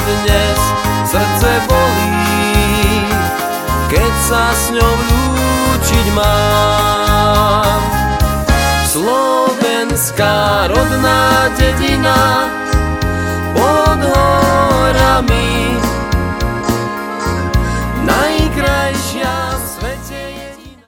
dnes srdce bolí, keď sa s ňou lúčiť mám. Slovenská rodná dedina,